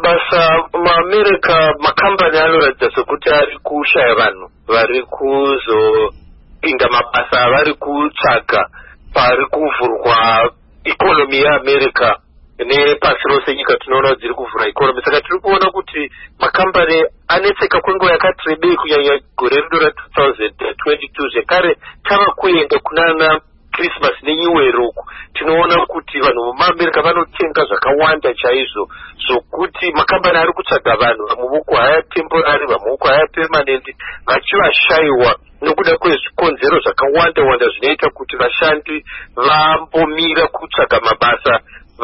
mabasa muAmerica makambani anoratidza sekuti ari kushaya vanhu vari kuzopinda mabasa vari kutsvaga pari kuvhurwa ikonomi yeAmerica nepasi rose nyika tinoona kuti dziri kuvhura ikonomi. Saka tiri kuona kuti makambani anetseka kwenguva yakati rebei kunyanya gore rido ra2022. Zvekare tava kuenda kunana Christmas neNew Year uku tinoona kuti vanhu muAmerica vanotenga zvakawanda chaizvo zvokuti makambani ari kutsvaga vanhu vamuvoko haya temporary vamuvoko haya permanent vachivashayiwa nokuda kwezvikonzero zvakawanda wanda zvinoita kuti vashandi vambomira kutsvaga mabasa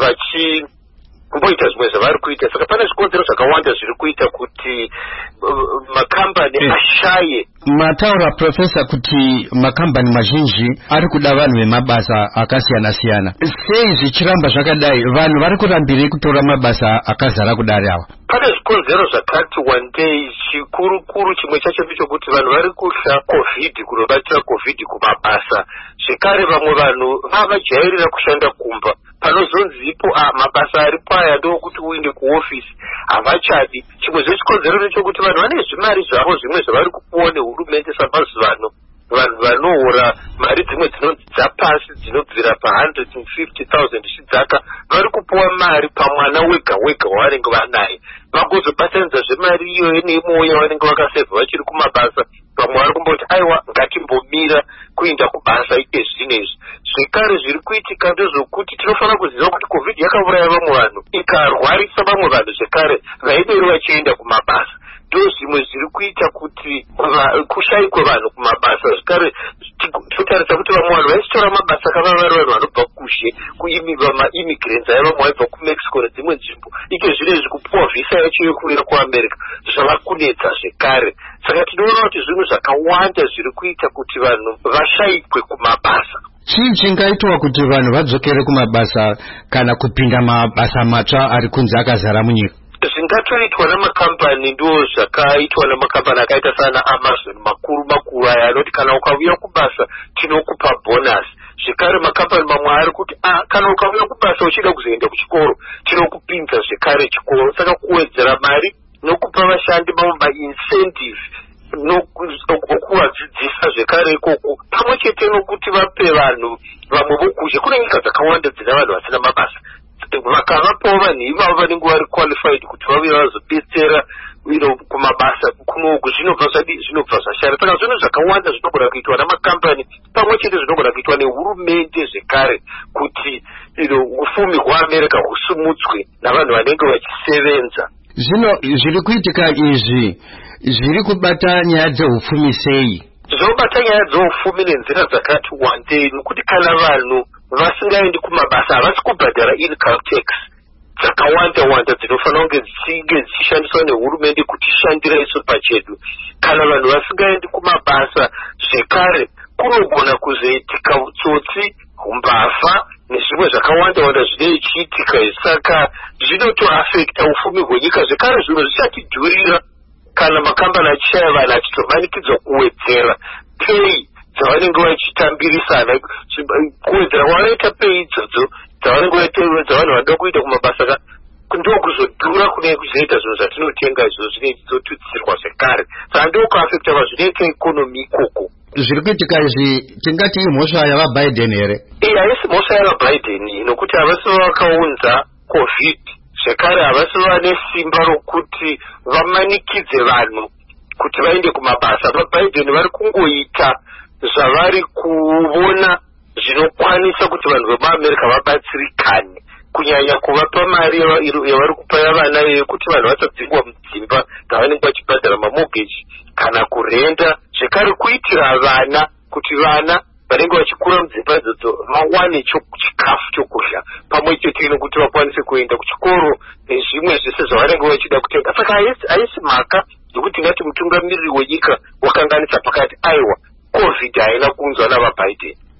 vachimboita zvimwe zvavari kuita. Saka pane zvikonzero zvakawanda zviri kuita kuti makambani ashaye. Mataura Professor kuti makambani mazhinji ari kuda vanhu vemabasa akasiyana siyana. Sei zvichiramba zvakadai? Vanhu vari kurambirei kutora mabasa akazara kudari awa? Pane zvikonzero zvakati wandei. Chikuru chimwe chacho ndechekuti vanhu vari kuhla COVID, kunobatira COVID kumabasa. Zvekare vamwe vanhu vavajairira kushanda kumba. Panozonzipo mabasa aripo aya ndokuti uinde kuofisi havachadi. Chimwe zvechikonzero ndechekuti vanhu vane zvimari zvavo zvimwe zvavari kupuwa nehurumende samazuva ano. Vanhu vanohora mari dzimwe dzinonzi dzapasi dzinobvira pa150,000 zvidzaka vari kupuwa mari pamwana wega wega wavanenge vanaye. Vagozobatanidza zvemari iyoyo neimowo yavanenge vakasevha vachiri kumabasa. Vamwe vari kumboti aiwa ngatimbomira kuinda kubasa ite zvinezvi. Zvekare zviri kuitika ndezvokuti tinofanira kuziva kuti COVID yakauraya vamwe vanhu ikarwarisa vamwe vanhu zvekare vaideri vachienda kumabasa. Ndo zvimwe zviri kuita kuti kushayikwe vanhu kumabasa. Zvekare totarisa kuti vamwe vanhu vaichitora mabasa kava vari vanhu vanobva kushe maimmigrants aya vamwe vaibva kuMexico nedzimwe nzvimbo ike zvinezvi kupuwa vhisa yacho yokuuya kuAmerica zvava kunetsa zvekare. Saka tinoona kuti zvinhu zvakawanda zviri kuita kuti vanhu vashayikwe kumabasa. Chii chingaitwa kuti vanhu vadzokere kumabasa kana kupinda mabasa matsva ari kunze akazara munyika? Zvingatoitwa namakambani ndo zvakaitwa namakambani akaita sana Amazon makuru aya anoti kana ukauya kubasa tinokupa bonus. Zvekare makambani mamwe ari kuti kana ukauya kubasa uchida kuzoenda kuchikoro tinokupinza zvekare chikoro. Saka kuwedzera mari nokupa vashandi mamwe maincentive nokuvadzidzisa zvekare ikoko pamwe chete nokuti vape vanhu vamwe vokushe. Kune nyika dzakawanda dzina vanhu vasina mabasa vakavapawo vanhu ivavo vanenge vari qualified kuti vave vazobetsera kumabasa kunoku zvinobva zvashara. Saka zvinhu zvakawanda zvinogona kuitwa namakambani pamwe chete zvinogona kuitwa nehurumende zvekare kuti ufumi hwaAmerica husumutswe navanhu vanenge vachisevenza. Zvino zviri kuitika izvi zviri kubata nyaya dzeupfumi sei? Zvinobata nyaya dzeupfumi nenzira dzakati wandei nokuti kana vanhu vasingaendi kumabasa havasi kubhadhara income tax dzakawanda wanda dzinofanira kunge dzichishandiswa nehurumende kutishandira isu pachedu. Kana vanhu vasingaendi kumabasa zvekare kunogona kuzoitika utsotsi, umbavha nezvimwe zvakawanda wanda zvinoichiitika. Saka zvinotoafekta ufumi hwenyika. Zvekare zvinhu zvichatidhurira kana makambani achishaya vanhu achitomanikidzwa kuwedzera pei dzavanenge vachitambirisana. Kuwedzera kwavanoita pei idzodzo dzavanenge vaita vanhu vanoda kuita kumabasa ndokuzodhura kune kuzoita zvinhu zvatinotenga izvo zvinozotutsirwa zvekare. Saka ndokuafekta zvinoita ikonomi ikoko. Zviri kuitika izvi tingati imhosva yavaBiden here? Haisi mhosva yavaBiden nokuti havasi vakaunza COVID. Zvekare havasi vane simba rokuti vamanikidze vanhu kuti vaende kumabasa. VaBiden vari kungoita zvavari kuona zvinokwanisa kuti vanhu vemuAmerica vabatsirikane, kunyanya kuvapa mari yavari kupa vana yekuti vanhu vasadzingwa mudzimba dzavanenge vachibhadhara mamortgage kana kurenda. Zvekare kuitira vana kuti vana vanenge vachikura mudzimba idzodzo vawane chikafu chokudya pamwe chete nokuti vakwanise kuenda kuchikoro nezvimwe zvese zvavanenge vachida kutenga. Saka haisi mhaka yokuti tingati mutungamiriri wenyika wakanganisa pakati aiwa COVID haina kuunzwa navaBiden.